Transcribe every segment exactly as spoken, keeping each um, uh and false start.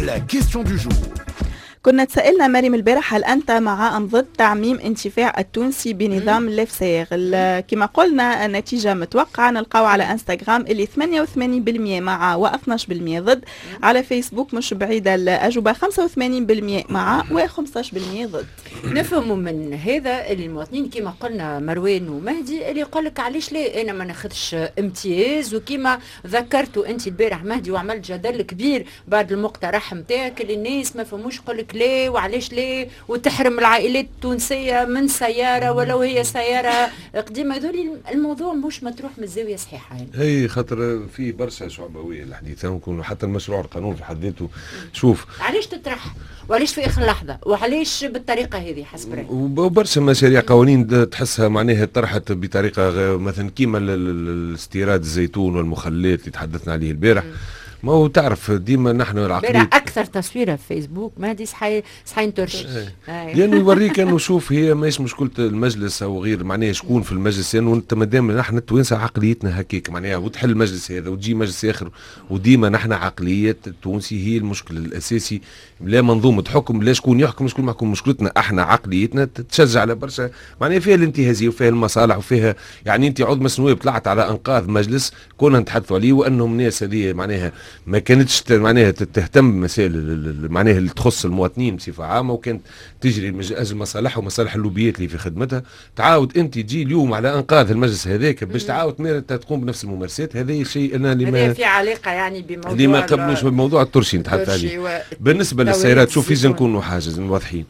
La question du jour. كنا تسألنا مريم البارح هل أنت مع أم ضد تعميم انتفاع التونسي بنظام الليفسير؟ كما قلنا النتيجة متوقعة، نلقاو على انستغرام اللي ثمانية وثمانين بالمئة مع و اثناش بالمئة ضد، على فيسبوك مش بعيدة الأجوبة خمسة وثمانين بالمئة مع و خمسطاش بالمئة ضد. نفهم من هذا المواطنين كما قلنا مروان ومهدي اللي يقول لك علاش ليه انا ما ناخذش امتياز، وكما ذكرتوا انت البارح مهدي وعملت جدل كبير بعد المقترح نتاعك اللي الناس ما فهموش، يقول لك ليه وعلاش ليه وتحرم العائلات التونسيه من سياره ولو هي سياره قديمه. هذول الموضوع مش مطروح من الزاويه صحيحه يعني. هي خاطر في برشا شعبويه الحديث يكون حتى المشروع القانون في حد ذاته. شوف علاش تطرح وعلاش في اخر لحظه وعلاش بالطريقه هذه حسب رايك؟ وبرشا مشاريع قوانين تحسها معناها طرحت بطريقه مثلا كيما الاستيراد الزيتون والمخلات اللي تحدثنا عليه البارح. ما هو تعرف ديما نحن العقلية اكثر تصويره في فيسبوك ما دي صحي صحي نترش لانه يوريك انه شوف هي ماهيش مشكله المجلس او غير معناها شكون في المجلس، لانه يعني انت مادام نحن التوانسه عقليتنا هكاك معناها وتحل المجلس هذا وتجي مجلس اخر، وديما نحن عقليه التونسي هي المشكل الاساسي، لا منظومه حكم لا شكون يحكم شكون ما يحكم، مشكلتنا احنا عقليتنا تتشجع على برشا معناها فيها الانتهازيه وفيها المصالح وفيها يعني انت عضو مجلس النواب طلعت على انقاذ مجلس كنا نتحدثوا عليه وانهم ناس هذه معناها ما كانتش معناها تهتم بمسائل معناها اللي تخص المواطنين بصفه عامه، وكانت تجري من اجل مصالحها ومصالح اللوبيات اللي في خدمتها. تعاود انت تجي اليوم على انقاذ المجلس هذاك باش تعاود تقوم بنفس الممارسات، هذا الشيء انا اللي ما في علاقه يعني بموضوع اللي ما قبلوش بموضوع الترشي نتحدث عليه. و... بالنسبه للسيارات شوف لازم نكونوا حاجز واضحين.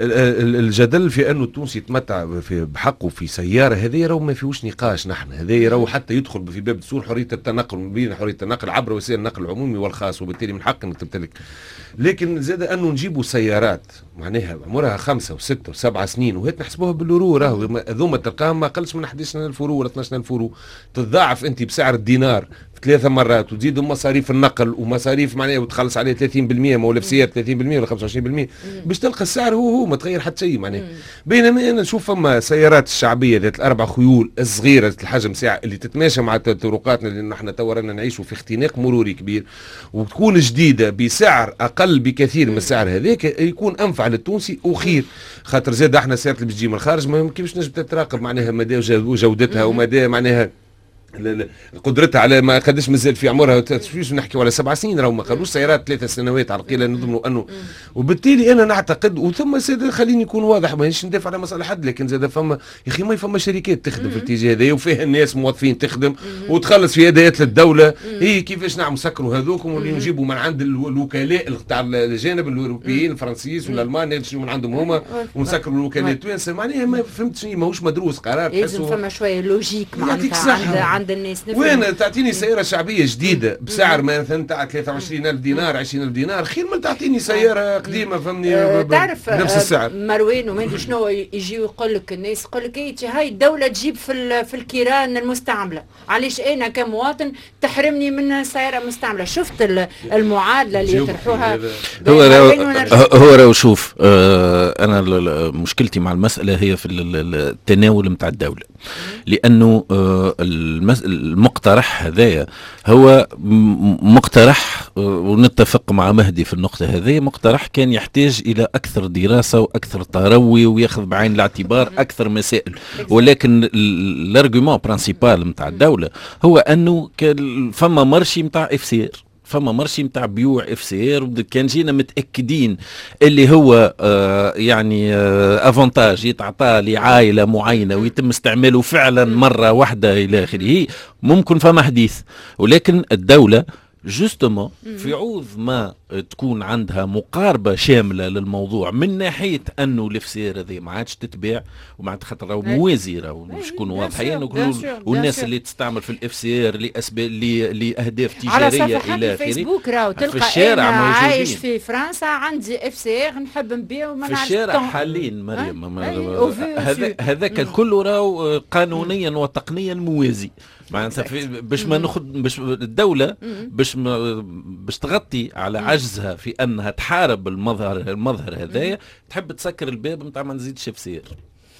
الجدل في انه التونسي يتمتع في بحقه في سياره هذه راهو ما فيهوش نقاش، نحن هذا راهو حتى يدخل في باب دستور حريه التنقل ما بين حريه التنقل عبر وسائل النقل العمومي والخاص، وبالتالي من حق انك تمتلك. لكن زاد انه نجيبوا سيارات معناها عمرها خمسة وستة وسبعة سنين وهات نحسبوها باليورو، راهو هذوما تلقاهم ما اقلش من احد عشر ألف يورو ولا اثناش ألف يورو، تضاعف انت بسعر الدينار ثلاثة مرات وتزيد مصاريف النقل ومصاريف معناها وتخلص عليه ثلاثين بالمئة مولفسيات ثلاثين بالمئة ولا خمسة وعشرين بالمئة باش تلقى السعر هو هو ما تغير حتى شيء معناها. بينما انا نشوف فما سيارات الشعبيه ذات الاربع خيول الصغيره الحجم ساعه اللي تتماشى مع طرقاتنا اللي نحن تو رانا نعيشوا في اختناق مروري كبير، وتكون جديده بسعر اقل بكثير من السعر هذاك يكون انفع للتونسي وخير، خاطر زاد احنا السيارات اللي بتجي من الخارج ما كيفاش نجم تتراقب معناها مدى جودتها ومدى معناها قدرتها على ما قداش مازال في عمرها، شوف نحكيو على سبع سنين راهو ما قالوش سيارات ثلاث سنوات على القليله نضمنوا انه. وبالتالي انا نعتقد وثم زاد خليني نكون واضح مانيش ندافع على مصالح حد، لكن زاد فما يا اخي ما فما شركات تخدم في الاتجاه هذا وفيها الناس موظفين تخدم وتخلص في يديات للدوله. هي كيفاش نعمل سكروا هذوكم واللي نجيبوا من عند الوكلاء تاع الجانب الاوروبيين الفرنسيس والالمان نجيو من عندهم هما ونسكروا الوكلاء التوانسه معناها ما فهمتش ماهوش مدروس قرار. لازم فما شويه لوجيك معناتها عند الناس. وين تعطيني سياره شعبيه جديده بسعر مثلا تاع ثلاثة وعشرين ألف دينار عشرين ألف دينار خير من تعطيني سياره قديمه فهمني أه تعرف بنفس السعر. مروان ومادري شنو يجيو يقول لك الناس يقول لك اي هاي الدوله تجيب في في الكيران المستعمله، علاش انا كمواطن تحرمني من سياره مستعمله؟ شفت المعادله اللي يطرحوها. هو هو راهو شوف آه انا مشكلتي مع المساله هي في التناول نتاع الدوله، لانه آه المقترح هذايا هو مقترح ونتفق مع مهدي في النقطة هذه، مقترح كان يحتاج إلى أكثر دراسة وأكثر تروي ويأخذ بعين الاعتبار أكثر مسائل، ولكن الارجيومون برانسيبال نتاع الدولة هو أنه فما مرشي نتاع إفسير، فما مرشي نتاع بيوع اف سي ار، كان جينا متاكدين اللي هو آه يعني آه افونتاج يتعطى لعائله معينه ويتم استعماله فعلا مره واحده الى اخره، ممكن فما حديث. ولكن الدوله جوستومون في عوض ما تكون عندها مقاربه شامله للموضوع من ناحيه انه الافسير هذه ما عادش تتباع وما خاطر راهو موازي راهو باش نكونوا واضحين، والناس اللي تستعمل في الافسير لاسباب لاهداف تجاريه الى اخره على فيسبوك راهو تلقى في الشارع أنا عايش في فرنسا عندي افسير نحب نبيع وما نعرفش في الشارع حاليا مريم هذا هذاك كله راهو قانونيا وتقنيا موازي معناتها باش ما ناخذ باش الدوله باش باش تغطي على عجزها في انها تحارب المظهر المظهر هذايا تحب تسكر الباب نتاع ما نزيدش افسير.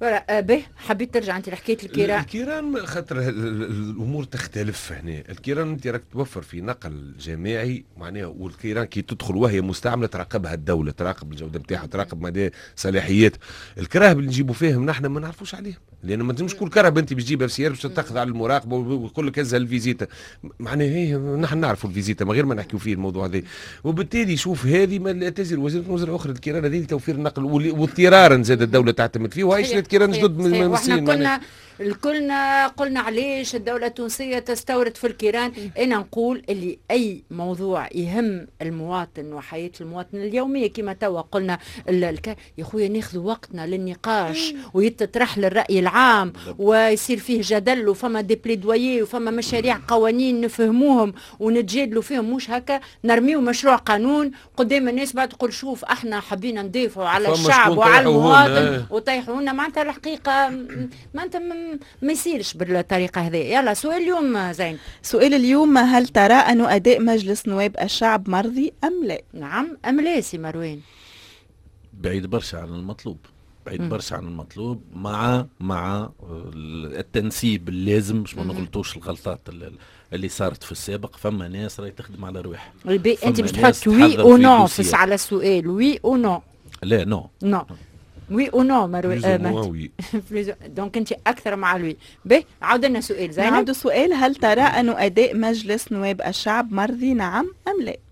فوالا به حبيت ترجع انت لحكايه الكيران. الكيران خاطر الامور تختلف هنا. الكيران انت راك توفر في نقل جماعي معناها، والكيران كي تدخل وهي مستعمله تراقبها الدوله، تراقب الجوده نتاعها، تراقب مدى صلاحيات. الكراهب اللي نجيبوا فيهم نحن ما نعرفوش عليهم، لان ما تنجمش كل كرهب انت باش تجيبها في سياره باش تاخذ على المراقبه ويقول لك هزها الفيزيتا. معناها هي نحن نعرفوا الفيزيتا من غير ما نحكيوا فيه الموضوع هذا. وبالتالي شوف هذه ما تزر وزيره وزراء اخرى الكيران هذه توفير النقل واضطرارا زاد الدوله تعتمد فيه، وهي شريت كيران جدد من الصين. كنا الكلنا قلنا علاش الدولة التونسية تستورد في الكيران. أنا نقول اللي أي موضوع يهم المواطن وحياة المواطن اليومية كما توا قلنا الك... يا خويا ناخذ وقتنا للنقاش ويتطرح للرأي العام ويصير فيه جدل وفما دي بليدويي وفما مشاريع قوانين نفهموهم ونتجادلوا فيهم، مش هكا نرميو مشروع قانون قدام الناس بعد تقول شوف احنا حبينا ندافعوا على الشعب وعلى المواطن وطيحونا. معناتها الحقيقة معناتها ما يصيرش بالطريقه هذه. يلا سؤال اليوم زين. سؤال اليوم، هل ترى أن أداء مجلس نواب الشعب مرضي أم لا؟ نعم أم لا سي مروان؟ بعيد برشا عن المطلوب، بعيد م. برشا عن المطلوب، مع مع التنسيب اللازم باش ما نغلطوش الغلطات اللي صارت في السابق. فما ناس راهي تخدم على رواحها. انت باش تحط وي او نو على السؤال، وي او نو؟ لا نو نو وي او نو مروي. دونك انت اكثر مع الوي. به عاود لنا سؤال زين. نعاود السؤال، هل ترى أن أداء مجلس نواب الشعب مرضي نعم أم لا؟